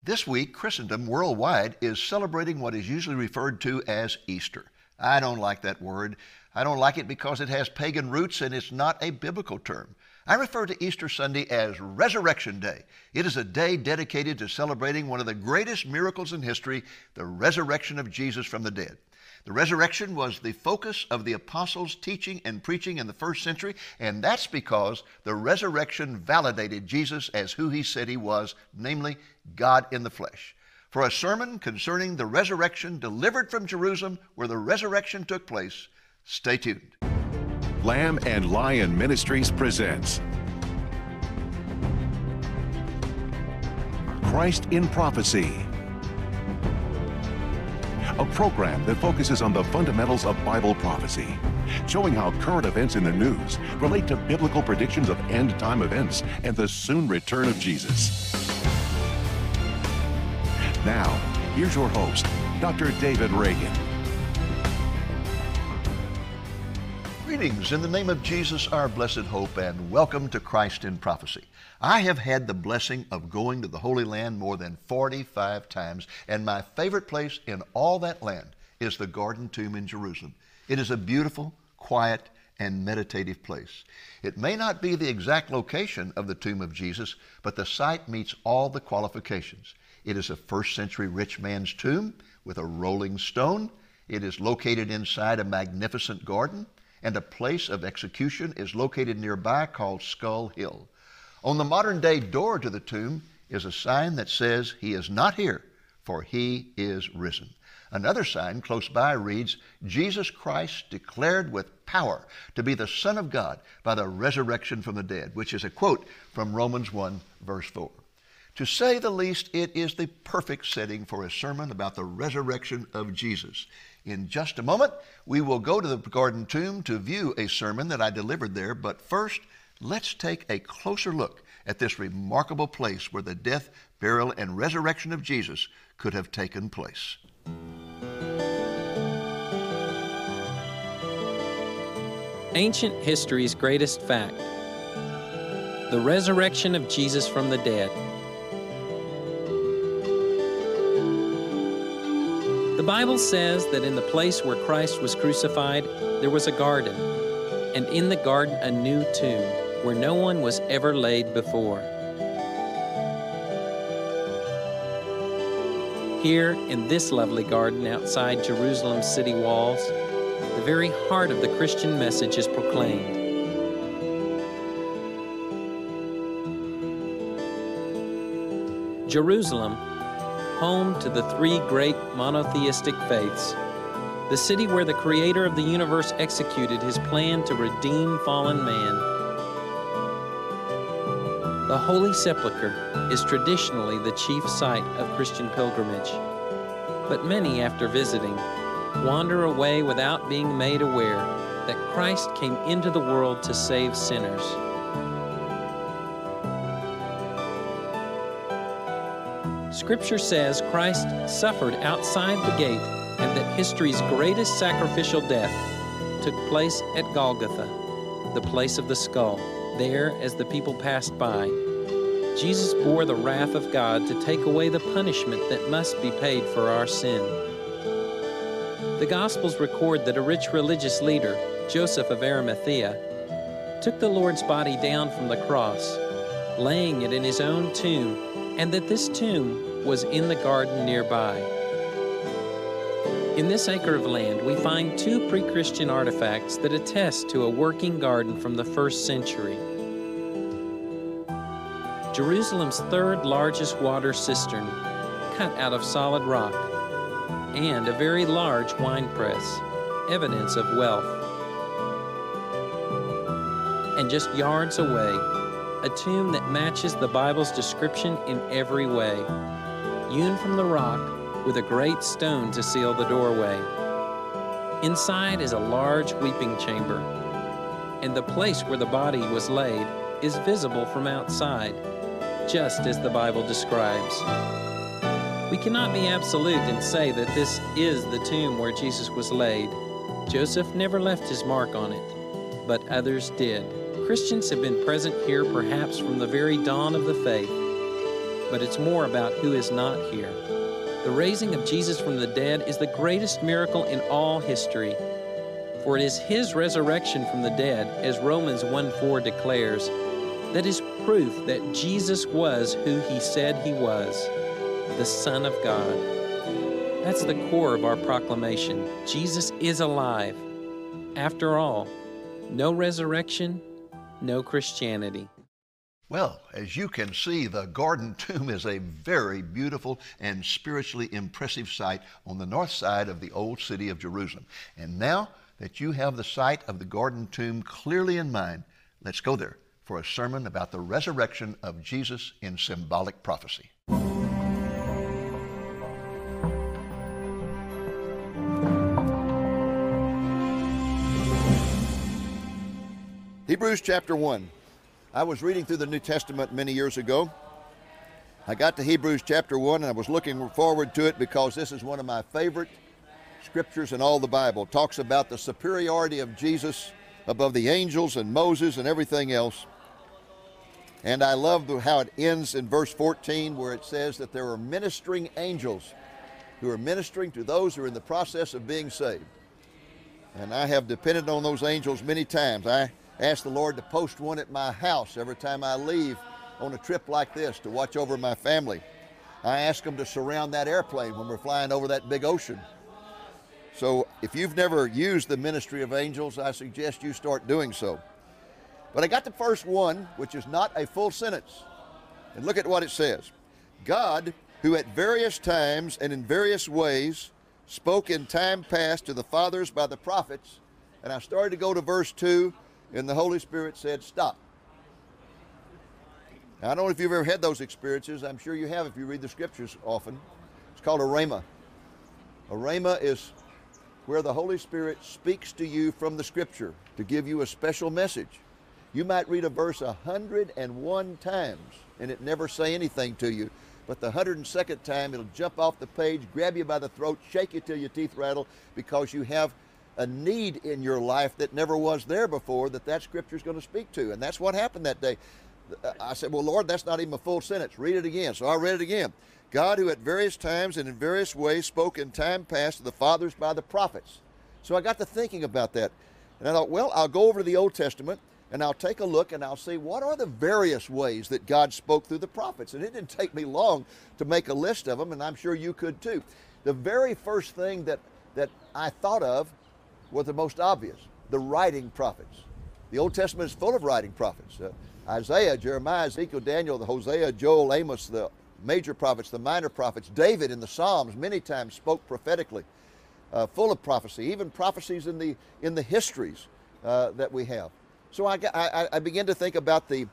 This week, Christendom worldwide is celebrating what is usually referred to as Easter. I don't like that word. I don't like it because it has pagan roots and it's not a biblical term. I refer to Easter Sunday as Resurrection Day. It is a day dedicated to celebrating one of the greatest miracles in history, the resurrection of Jesus from the dead. The resurrection was the focus of the apostles' teaching and preaching in the first century, and that's because the resurrection validated Jesus as who he said he was, namely God in the flesh. For a sermon concerning the resurrection delivered from Jerusalem where the resurrection took place, stay tuned. Lamb and Lion Ministries presents Christ in Prophecy, a program that focuses on the fundamentals of Bible prophecy, showing how current events in the news relate to biblical predictions of end-time events and the soon return of Jesus. Now, here's your host, Dr. David Reagan. Greetings in the name of Jesus, our blessed hope, and welcome to Christ in Prophecy. I have had the blessing of going to the Holy Land more than 45 times, and my favorite place in all that land is the Garden Tomb in Jerusalem. It is a beautiful, quiet, and meditative place. It may not be the exact location of the tomb of Jesus, but the site meets all the qualifications. It is a first-century rich man's tomb with a rolling stone. It is located inside a magnificent garden, and a place of execution is located nearby called Skull Hill. On the modern-day door to the tomb is a sign that says, "He is not here, for he is risen." Another sign close by reads, "Jesus Christ declared with power to be the Son of God by the resurrection from the dead," which is a quote from Romans 1, verse 4. To say the least, it is the perfect setting for a sermon about the resurrection of Jesus. In just a moment, we will go to the Garden Tomb to view a sermon that I delivered there, but first, let's take a closer look at this remarkable place where the death, burial, and resurrection of Jesus could have taken place. Ancient history's greatest fact: the resurrection of Jesus from the dead. The Bible says that in the place where Christ was crucified, there was a garden, and in the garden a new tomb where no one was ever laid before. Here, in this lovely garden outside Jerusalem's city walls, the very heart of the Christian message is proclaimed. Jerusalem, home to the three great monotheistic faiths, the city where the Creator of the universe executed his plan to redeem fallen man. The Holy Sepulchre is traditionally the chief site of Christian pilgrimage, but many, after visiting, wander away without being made aware that Christ came into the world to save sinners. Scripture says Christ suffered outside the gate and that history's greatest sacrificial death took place at Golgotha, the place of the skull. There, as the people passed by, Jesus bore the wrath of God to take away the punishment that must be paid for our sin. The Gospels record that a rich religious leader, Joseph of Arimathea, took the Lord's body down from the cross, laying it in his own tomb, and that this tomb was in the garden nearby. In this acre of land, we find two pre-Christian artifacts that attest to a working garden from the first century. Jerusalem's third largest water cistern, cut out of solid rock, and a very large wine press, evidence of wealth. And just yards away, a tomb that matches the Bible's description in every way, hewn from the rock with a great stone to seal the doorway. Inside is a large weeping chamber, and the place where the body was laid is visible from outside, just as the Bible describes. We cannot be absolute and say that this is the tomb where Jesus was laid. Joseph never left his mark on it, but others did. Christians have been present here perhaps from the very dawn of the faith. but it's more about who is not here. The raising of Jesus from the dead is the greatest miracle in all history. For it is His resurrection from the dead, as Romans 1:4 declares, that is proof that Jesus was who He said He was, the Son of God. That's the core of our proclamation. Jesus is alive. After all, no resurrection, no Christianity. Well, as you can see, the Gordon Tomb is a very beautiful and spiritually impressive site on the north side of the old city of Jerusalem. And now that you have the site of the Gordon Tomb clearly in mind, let's go there for a sermon about the resurrection of Jesus in symbolic prophecy. Hebrews chapter 1. I was reading through the New Testament many years ago. I got to Hebrews chapter 1 and I was looking forward to it because this is one of my favorite scriptures in all the Bible. It talks about the superiority of Jesus above the angels and Moses and everything else. And I love how it ends in verse 14 where it says that there are ministering angels who are ministering to those who are in the process of being saved. And I have depended on those angels many times. I ask the Lord to post one at my house every time I leave on a trip like this to watch over my family. I ask them to surround that airplane when we're flying over that big ocean. So if you've never used the ministry of angels, I suggest you start doing so. But I got the first one, which is not a full sentence. And look at what it says. God, who at various times and in various ways spoke in time past to the fathers by the prophets. And I started to go to verse 2, and the Holy Spirit said, stop. Now, I don't know if you've ever had those experiences. I'm sure you have if you read the scriptures often. It's called a rhema. A rhema is where the Holy Spirit speaks to you from the scripture to give you a special message. You might read a verse 101 times and it never say anything to you. But the 102nd time, it'll jump off the page, grab you by the throat, shake you till your teeth rattle because you have a need in your life that never was there before that scripture's going to speak to. And that's what happened that day. I said, well, Lord, that's not even a full sentence. Read it again. So I read it again. God, who at various times and in various ways spoke in time past to the fathers by the prophets. So I got to thinking about that. And I thought, well, I'll go over to the Old Testament and I'll take a look and I'll see what are the various ways that God spoke through the prophets. And it didn't take me long to make a list of them, and I'm sure you could too. The very first thing that I thought of were the most obvious, the writing prophets. The Old Testament is full of writing prophets. Isaiah, Jeremiah, Ezekiel, Daniel, the Hosea, Joel, Amos, the major prophets, the minor prophets. David in the Psalms many times spoke prophetically, full of prophecy, even prophecies in the histories that we have. So I began to think about the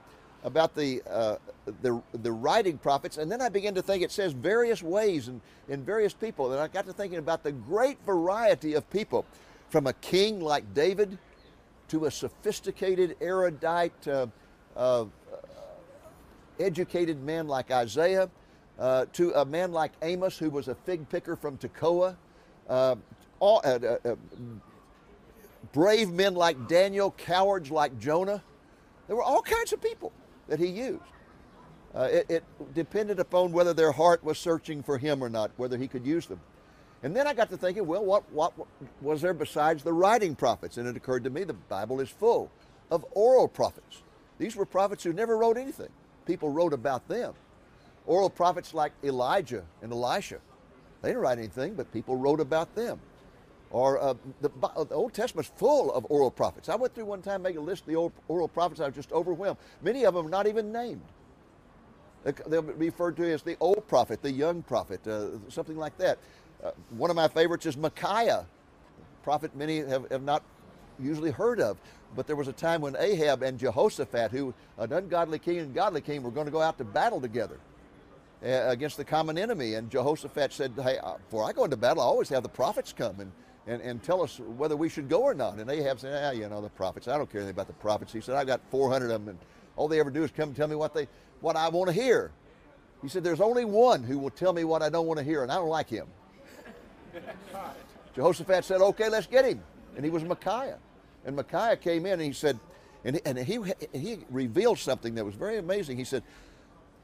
writing prophets, and then I began to think it says various ways and in various people, and I got to thinking about the great variety of people, from a king like David to a sophisticated, erudite, educated man like Isaiah, to a man like Amos, who was a fig picker from Tekoa, brave men like Daniel, cowards like Jonah. There were all kinds of people that he used. It depended upon whether their heart was searching for him or not, whether he could use them. And then I got to thinking, well, what was there besides the writing prophets? And it occurred to me the Bible is full of oral prophets. These were prophets who never wrote anything. People wrote about them. Oral prophets like Elijah and Elisha. They didn't write anything, but people wrote about them. Or the Old Testament's full of oral prophets. I went through one time, making a list of the oral prophets. I was just overwhelmed. Many of them are not even named. They'll be referred to as the old prophet, the young prophet, something like that. One of my favorites is Micaiah, a prophet many have not usually heard of. But there was a time when Ahab and Jehoshaphat, who an ungodly king and godly king, were going to go out to battle together against the common enemy. And Jehoshaphat said, hey, before I go into battle, I always have the prophets come and tell us whether we should go or not. And Ahab said, the prophets, I don't care anything about the prophets. He said, I've got 400 of them, and all they ever do is come and tell me what I want to hear. He said, there's only one who will tell me what I don't want to hear, and I don't like him. Jehoshaphat said, okay, let's get him. And he was Micaiah. And Micaiah came in and he said, and he revealed something that was very amazing. He said,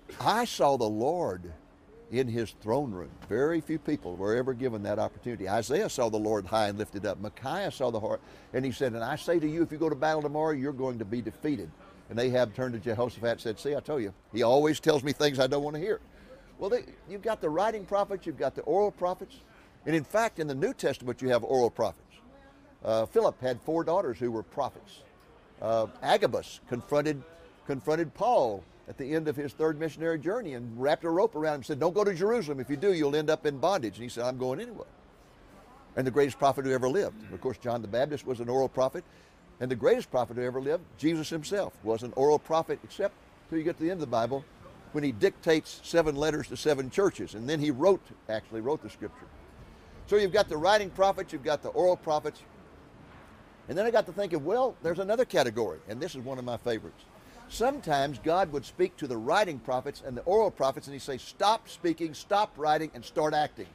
I saw the Lord in his throne room. Very few people were ever given that opportunity. Isaiah saw the Lord high and lifted up. Micaiah saw the Lord, and he said, and I say to you, if you go to battle tomorrow, you're going to be defeated. And Ahab turned to Jehoshaphat and said, see, I told you, he always tells me things I don't want to hear. Well, you've got the writing prophets, you've got the oral prophets, and in fact, in the New Testament, you have oral prophets. Philip had 4 daughters who were prophets. Agabus confronted Paul at the end of his 3rd missionary journey and wrapped a rope around him and said, don't go to Jerusalem. If you do, you'll end up in bondage. And he said, I'm going anyway. And the greatest prophet who ever lived. Of course, John the Baptist was an oral prophet. And the greatest prophet who ever lived, Jesus himself, was an oral prophet, except till you get to the end of the Bible, when he dictates 7 letters to 7 churches. And then he actually wrote the scripture. So you've got the writing prophets, you've got the oral prophets. And then I got to thinking, well, there's another category, and this is one of my favorites. Sometimes God would speak to the writing prophets and the oral prophets, and he'd say, stop speaking, stop writing, and start acting.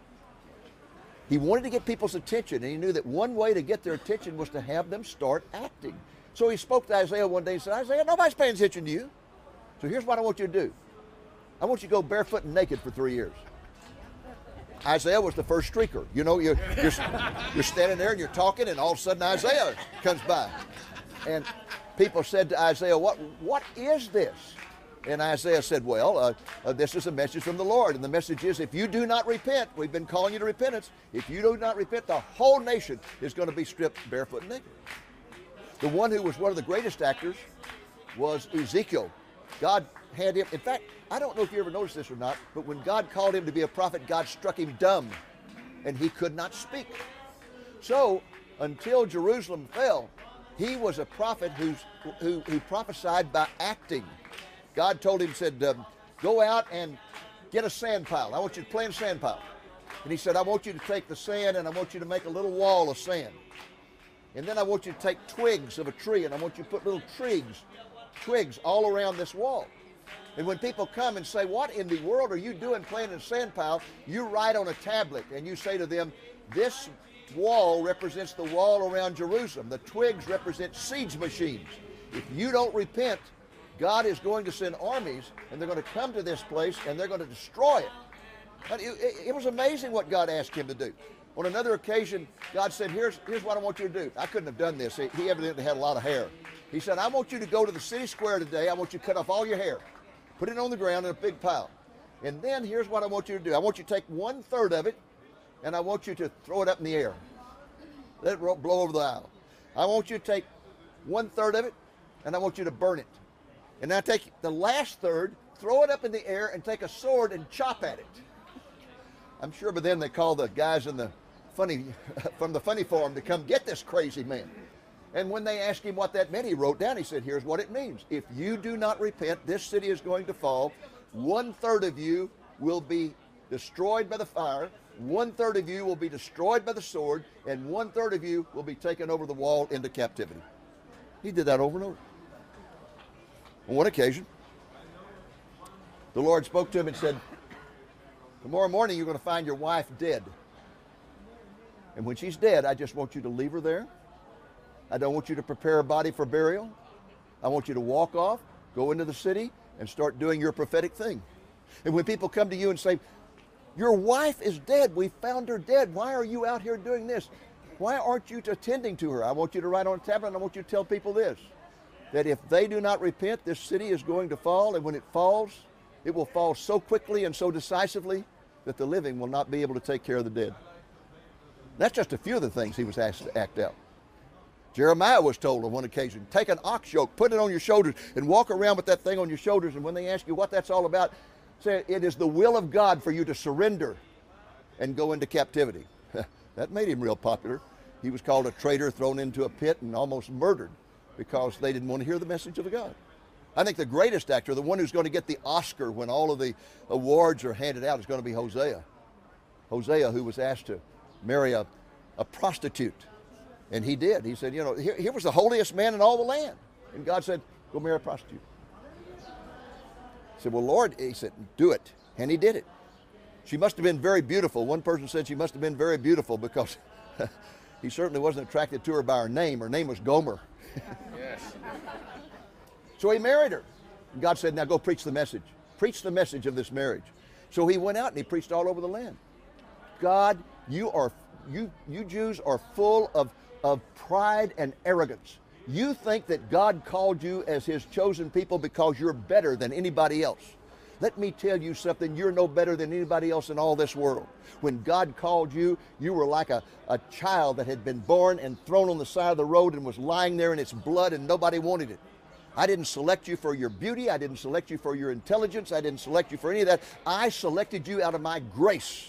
He wanted to get people's attention, and he knew that one way to get their attention was to have them start acting. So he spoke to Isaiah one day and said, Isaiah, nobody's paying attention to you. So here's what I want you to do. I want you to go barefoot and naked for 3 years. Isaiah was the first streaker. You know, you're standing there and you're talking, and all of a sudden Isaiah comes by. And people said to Isaiah, what is this? And Isaiah said, well, this is a message from the Lord. And the message is, if you do not repent, we've been calling you to repentance. If you do not repent, the whole nation is going to be stripped barefoot and naked. The one who was one of the greatest actors was Ezekiel. God had him. In fact, I don't know if you ever noticed this or not, but when God called him to be a prophet, God struck him dumb, and he could not speak. So, until Jerusalem fell, he was a prophet who prophesied by acting. God told him, said, go out and get a sand pile. I want you to play in a sand pile. And he said, I want you to take the sand and I want you to make a little wall of sand. And then I want you to take twigs of a tree and I want you to put little twigs all around this wall. And when people come and say, what in the world are you doing playing in a sand pile? You write on a tablet and you say to them, this wall represents the wall around Jerusalem. The twigs represent siege machines. If you don't repent, God is going to send armies and they're going to come to this place and they're going to destroy it. But it was amazing what God asked him to do. On another occasion, God said, here's what I want you to do. I couldn't have done this. He evidently had a lot of hair. He said, I want you to go to the city square today. I want you to cut off all your hair. Put it on the ground in a big pile. And then here's what I want you to do. I want you to take 1/3 of it and I want you to throw it up in the air. Let it blow over the aisle. I want you to take 1/3 of it and I want you to burn it. And now take the last third, throw it up in the air and take a sword and chop at it. I'm sure by then they call the guys in the from the funny farm to come get this crazy man. And when they asked him what that meant, he wrote down, he said, here's what it means. If you do not repent, this city is going to fall. 1/3 of you will be destroyed by the fire. 1/3 of you will be destroyed by the sword. And 1/3 of you will be taken over the wall into captivity. He did that over and over. On one occasion, the Lord spoke to him and said, tomorrow morning you're going to find your wife dead. And when she's dead, I just want you to leave her there. I don't want you to prepare a body for burial. I want you to walk off, go into the city, and start doing your prophetic thing. And when people come to you and say, your wife is dead, we found her dead, why are you out here doing this? Why aren't you attending to her? I want you to write on a tablet and I want you to tell people this, that if they do not repent, this city is going to fall, and when it falls, it will fall so quickly and so decisively that the living will not be able to take care of the dead. That's just a few of the things he was asked to act out. Jeremiah was told on one occasion, take an ox yoke, put it on your shoulders, and walk around with that thing on your shoulders, and when they ask you what that's all about, say, it is the will of God for you to surrender and go into captivity. That made him real popular. He was called a traitor, thrown into a pit, and almost murdered because they didn't want to hear the message of God. I think the greatest actor, the one who's going to get the Oscar when all of the awards are handed out, is going to be Hosea. Hosea, who was asked to marry a prostitute. And he did. He said, you know, here was the holiest man in all the land. And God said, go marry a prostitute. He said, well, Lord, he said, do it. And he did it. She must have been very beautiful. One person said she must have been very beautiful because he certainly wasn't attracted to her by her name. Her name was Gomer. Yes. So he married her. And God said, now go preach the message. Preach the message of this marriage. So he went out and he preached all over the land. God, you Jews are full of pride and arrogance. You think that God called you as his chosen people because you're better than anybody else. Let me tell you something, you're no better than anybody else in all this world. When God called you, you were like a child that had been born and thrown on the side of the road and was lying there in its blood and nobody wanted it. I didn't select you for your beauty. I didn't select you for your intelligence. I didn't select you for any of that. I selected you out of my grace.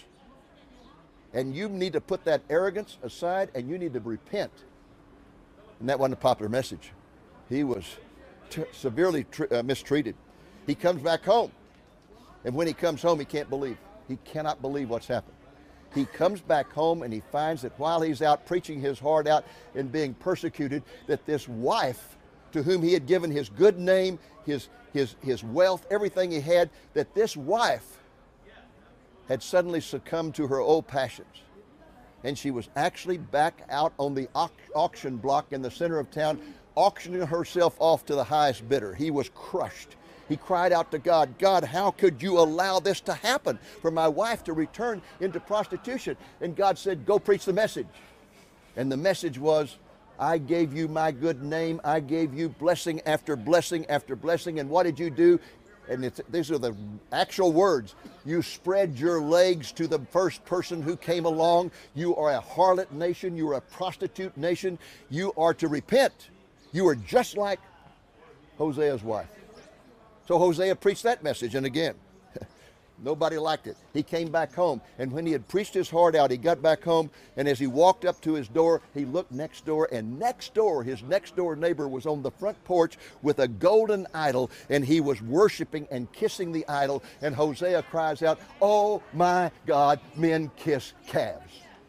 And you need to put that arrogance aside and you need to repent. And that wasn't a popular message. He was severely mistreated. He comes back home. And when he comes home, he can't believe. He cannot believe what's happened. He comes back home and he finds that while he's out preaching his heart out and being persecuted, that this wife to whom he had given his good name, his wealth, everything he had, that this wife had suddenly succumbed to her old passions. And she was actually back out on the auction block in the center of town, auctioning herself off to the highest bidder. He was crushed. He cried out to God, God, how could you allow this to happen for my wife to return into prostitution? And God said, go preach the message. And the message was, I gave you my good name. I gave you blessing after blessing after blessing. And what did you do? And these are the actual words. You spread your legs to the first person who came along. You are a harlot nation. You are a prostitute nation. You are to repent. You are just like Hosea's wife. So Hosea preached that message, and again, nobody liked it. He came back home, and when he had preached his heart out, he got back home, and as he walked up to his door, he looked next door, and next door, his next door neighbor was on the front porch with a golden idol, and he was worshiping and kissing the idol, and Hosea cries out, oh my God, men kiss calves.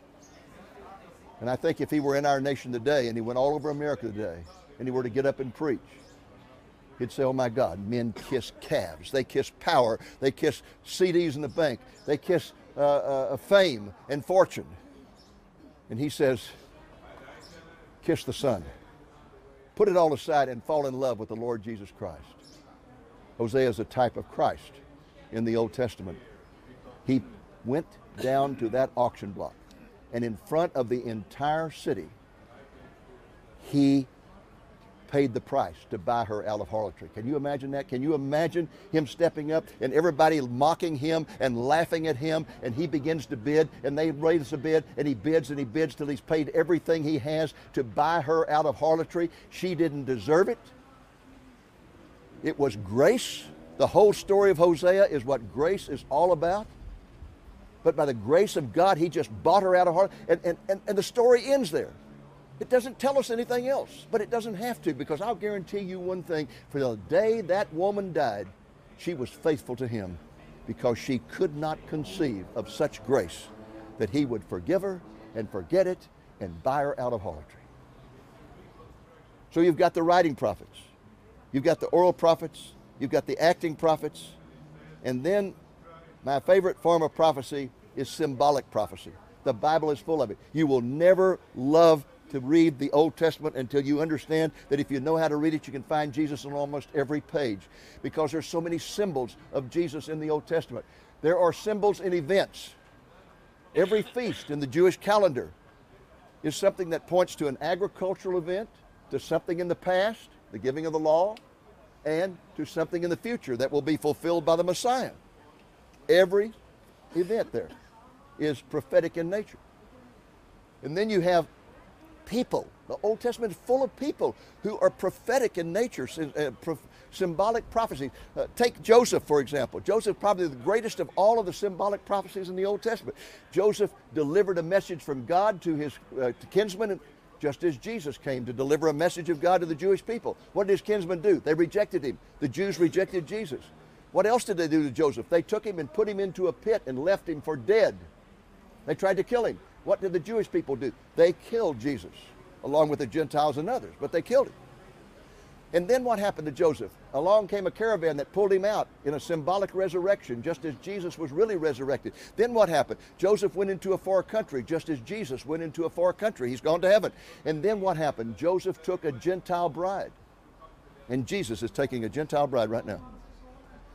And I think if he were in our nation today, and he went all over America today, and he were to get up and preach, he'd say, oh my God, men kiss calves. They kiss power. They kiss CDs in the bank. They kiss fame and fortune. And he says, kiss the Son. Put it all aside and fall in love with the Lord Jesus Christ. Hosea is a type of Christ in the Old Testament. He went down to that auction block, and in front of the entire city, he paid the price to buy her out of harlotry. Can you imagine that? Can you imagine him stepping up and everybody mocking him and laughing at him, and he begins to bid, and they raise the bid, and he bids till he's paid everything he has to buy her out of harlotry? She didn't deserve it. It was grace. The whole story of Hosea is what grace is all about. But by the grace of God, he just bought her out of harlotry, and the story ends there. It doesn't tell us anything else, but it doesn't have to, because I'll guarantee you one thing. For the day that woman died, she was faithful to him, because she could not conceive of such grace that he would forgive her and forget it and buy her out of harlotry. So you've got the writing prophets, you've got the oral prophets, you've got the acting prophets, and then my favorite form of prophecy is symbolic prophecy. The Bible is full of it. You will never love to read the Old Testament until you understand that if you know how to read it, you can find Jesus on almost every page, because there's so many symbols of Jesus in the Old Testament. There are symbols in events. Every feast in the Jewish calendar is something that points to an agricultural event, to something in the past, the giving of the law, and to something in the future that will be fulfilled by the Messiah. Every event there is prophetic in nature. And then you have people. The Old Testament is full of people who are prophetic in nature, symbolic prophecies. Take Joseph, for example. Joseph, probably the greatest of all of the symbolic prophecies in the Old Testament. Joseph delivered a message from God to his kinsmen, just as Jesus came to deliver a message of God to the Jewish people. What did his kinsmen do? They rejected him. The Jews rejected Jesus. What else did they do to Joseph? They took him and put him into a pit and left him for dead. They tried to kill him. What did the Jewish people do? They killed Jesus, along with the Gentiles and others, but they killed him. And then what happened to Joseph? Along came a caravan that pulled him out in a symbolic resurrection, just as Jesus was really resurrected. Then what happened? Joseph went into a far country, just as Jesus went into a far country. He's gone to heaven. And then what happened? Joseph took a Gentile bride. And Jesus is taking a Gentile bride right now.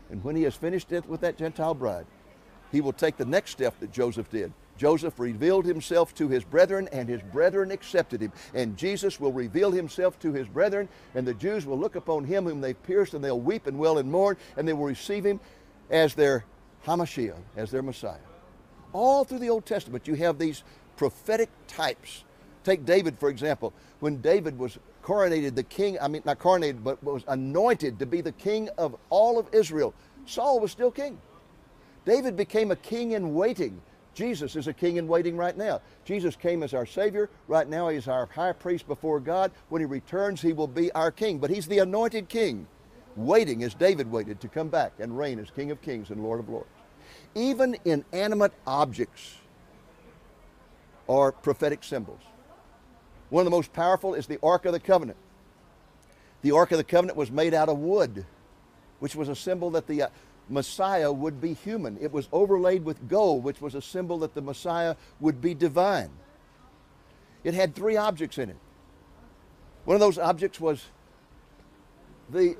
And when he has finished it with that Gentile bride, he will take the next step that Joseph did. Joseph revealed himself to his brethren, and his brethren accepted him. And Jesus will reveal himself to his brethren, and the Jews will look upon him whom they've pierced, and they'll weep and wail and mourn, and they will receive him as their Hamashiach, as their Messiah. All through the Old Testament, you have these prophetic types. Take David, for example. When David was coronated the king, not coronated, but was anointed to be the king of all of Israel, Saul was still king. David became a king in waiting. Jesus is a king in waiting right now. Jesus came as our Savior. Right now he's our high priest before God. When he returns, he will be our king. But he's the anointed king, waiting as David waited to come back and reign as King of Kings and Lord of Lords. Even inanimate objects are prophetic symbols. One of the most powerful is the Ark of the Covenant. The Ark of the Covenant was made out of wood, which was a symbol that the Messiah would be human. It was overlaid with gold, which was a symbol that the Messiah would be divine. It had 3 objects in it. One of those objects was the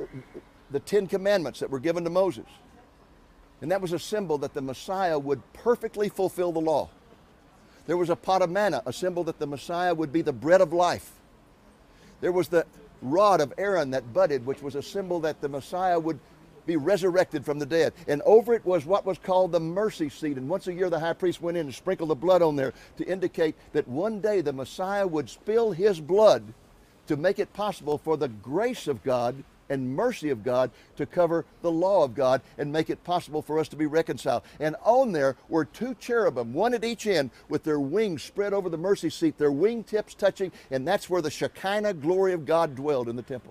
10 Commandments that were given to Moses. And that was a symbol that the Messiah would perfectly fulfill the law. There was a pot of manna, a symbol that the Messiah would be the bread of life. There was the rod of Aaron that budded, which was a symbol that the Messiah would be resurrected from the dead. And over it was what was called the mercy seat. And once a year the high priest went in and sprinkled the blood on there to indicate that one day the Messiah would spill his blood to make it possible for the grace of God and mercy of God to cover the law of God and make it possible for us to be reconciled. And on there were 2 cherubim, one at each end, with their wings spread over the mercy seat, their wingtips touching, and that's where the Shekinah glory of God dwelled in the temple.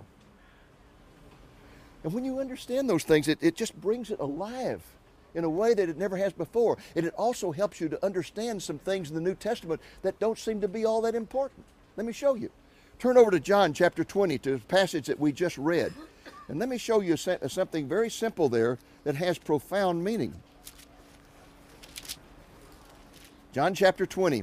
And when you understand those things, it just brings it alive in a way that it never has before. And it also helps you to understand some things in the New Testament that don't seem to be all that important. Let me show you. Turn over to John chapter 20, to the passage that we just read. And let me show you something very simple there that has profound meaning. John chapter 20.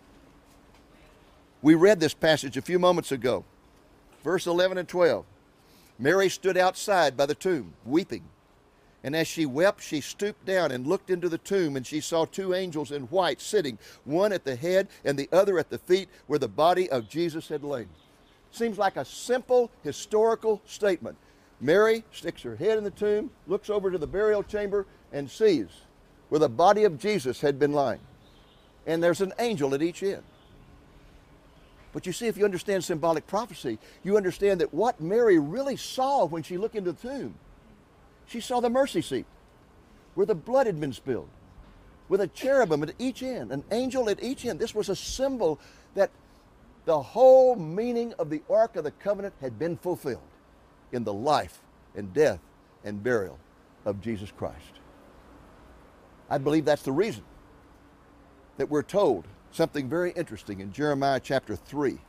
We read this passage a few moments ago. Verse 11 and 12. Mary stood outside by the tomb, weeping. And as she wept, she stooped down and looked into the tomb, and she saw 2 angels in white sitting, one at the head and the other at the feet, where the body of Jesus had lain. Seems like a simple historical statement. Mary sticks her head in the tomb, looks over to the burial chamber, and sees where the body of Jesus had been lying. And there's an angel at each end. But you see, if you understand symbolic prophecy, you understand that what Mary really saw when she looked into the tomb, she saw the mercy seat where the blood had been spilled, with a cherubim at each end, an angel at each end. This was a symbol that the whole meaning of the Ark of the Covenant had been fulfilled in the life and death and burial of Jesus Christ. I believe that's the reason that we're told something very interesting in Jeremiah chapter 3.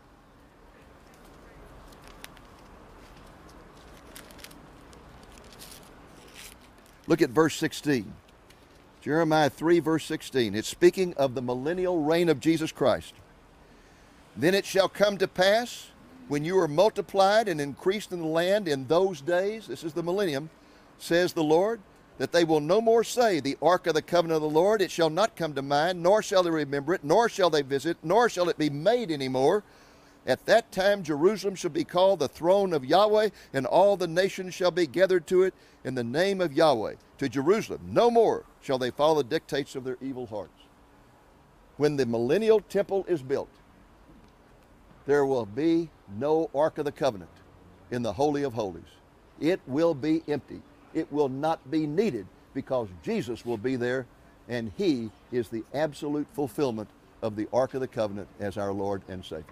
Look at verse 16. Jeremiah 3 verse 16. It's speaking of the millennial reign of Jesus Christ. Then it shall come to pass, when you are multiplied and increased in the land in those days, this is the millennium, says the Lord, that they will no more say, the Ark of the Covenant of the Lord, it shall not come to mind, nor shall they remember it, nor shall they visit, nor shall it be made any more. At that time Jerusalem shall be called the throne of Yahweh, and all the nations shall be gathered to it in the name of Yahweh. To Jerusalem no more shall they follow the dictates of their evil hearts. When the millennial temple is built, there will be no Ark of the Covenant in the Holy of Holies. It will be empty. It will not be needed, because Jesus will be there, and He is the absolute fulfillment of the Ark of the Covenant as our Lord and Savior.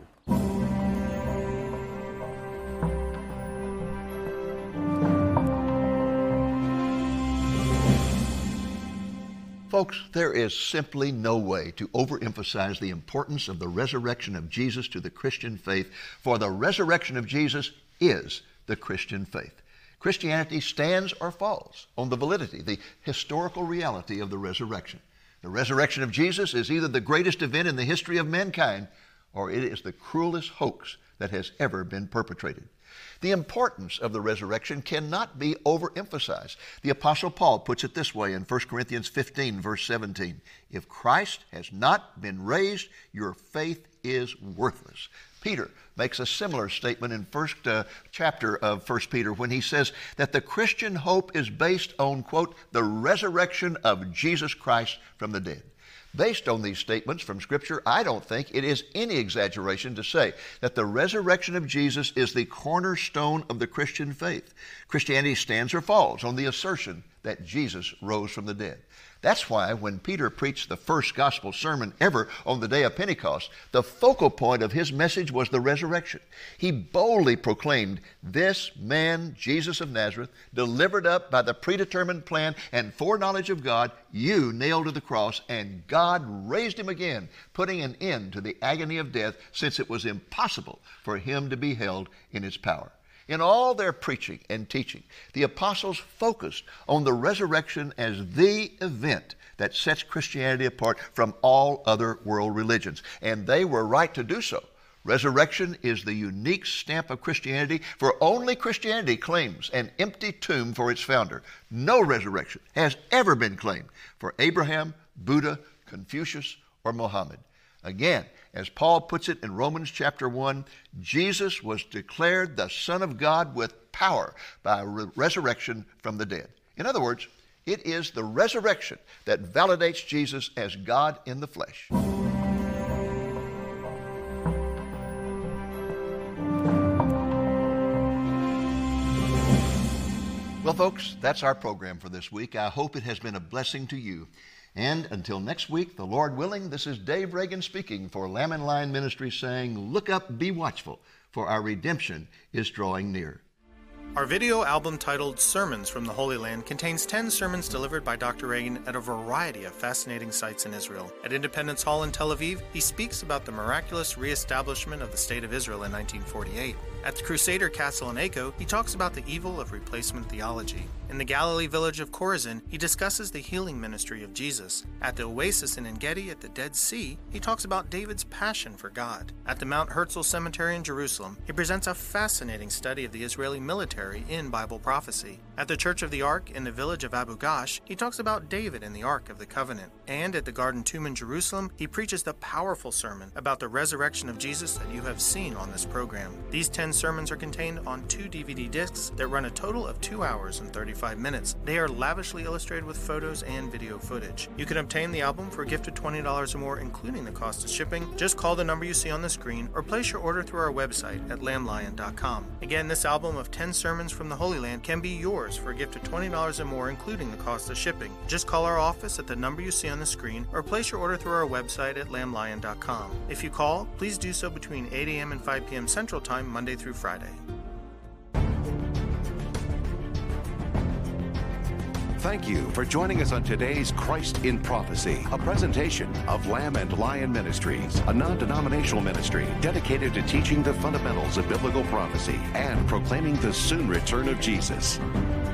Folks, there is simply no way to overemphasize the importance of the resurrection of Jesus to the Christian faith, for the resurrection of Jesus is the Christian faith. Christianity stands or falls on the validity, the historical reality of the resurrection. The resurrection of Jesus is either the greatest event in the history of mankind, or it is the cruelest hoax that has ever been perpetrated. The importance of the resurrection cannot be overemphasized. The Apostle Paul puts it this way in 1 Corinthians 15, verse 17. If Christ has not been raised, your faith is worthless. Peter makes a similar statement in first chapter of 1 Peter when he says that the Christian hope is based on, quote, the resurrection of Jesus Christ from the dead. Based on these statements from Scripture, I don't think it is any exaggeration to say that the resurrection of Jesus is the cornerstone of the Christian faith. Christianity stands or falls on the assertion that Jesus rose from the dead. That's why when Peter preached the first gospel sermon ever on the day of Pentecost, the focal point of his message was the resurrection. He boldly proclaimed, this man, Jesus of Nazareth, delivered up by the predetermined plan and foreknowledge of God, you nailed to the cross, and God raised him again, putting an end to the agony of death, since it was impossible for him to be held in his power. In all their preaching and teaching, the apostles focused on the resurrection as the event that sets Christianity apart from all other world religions. And they were right to do so. Resurrection is the unique stamp of Christianity, for only Christianity claims an empty tomb for its founder. No resurrection has ever been claimed for Abraham, Buddha, Confucius, or Muhammad. Again, as Paul puts it in Romans chapter 1, Jesus was declared the Son of God with power by resurrection from the dead. In other words, it is the resurrection that validates Jesus as God in the flesh. Well, folks, that's our program for this week. I hope it has been a blessing to you. And until next week, the Lord willing, this is Dave Reagan speaking for Lamb and Lion Ministries, saying, look up, be watchful, for our redemption is drawing near. Our video album titled Sermons from the Holy Land contains 10 sermons delivered by Dr. Reagan at a variety of fascinating sites in Israel. At Independence Hall in Tel Aviv, he speaks about the miraculous reestablishment of the State of Israel in 1948. At the Crusader Castle in Acre, he talks about the evil of replacement theology. In the Galilee village of Chorazin, he discusses the healing ministry of Jesus. At the oasis in En-Gedi at the Dead Sea, he talks about David's passion for God. At the Mount Herzl Cemetery in Jerusalem, he presents a fascinating study of the Israeli military in Bible prophecy. At the Church of the Ark in the village of Abu Ghosh, he talks about David and the Ark of the Covenant. And at the Garden Tomb in Jerusalem, he preaches the powerful sermon about the resurrection of Jesus that you have seen on this program. These 10 sermons are contained on 2 DVD discs that run a total of 2 hours and 35 minutes. They are lavishly illustrated with photos and video footage. You can obtain the album for a gift of $20 or more, including the cost of shipping. Just call the number you see on the screen or place your order through our website at lamblion.com. Again, this album of 10 sermons from the Holy Land can be yours for a gift of $20 or more, including the cost of shipping. Just call our office at the number you see on the screen or place your order through our website at lamblion.com. If you call, please do so between 8 a.m. and 5 p.m. Central Time, Monday through Friday. Thank you for joining us on today's Christ in Prophecy, a presentation of Lamb and Lion Ministries, a non-denominational ministry dedicated to teaching the fundamentals of biblical prophecy and proclaiming the soon return of Jesus.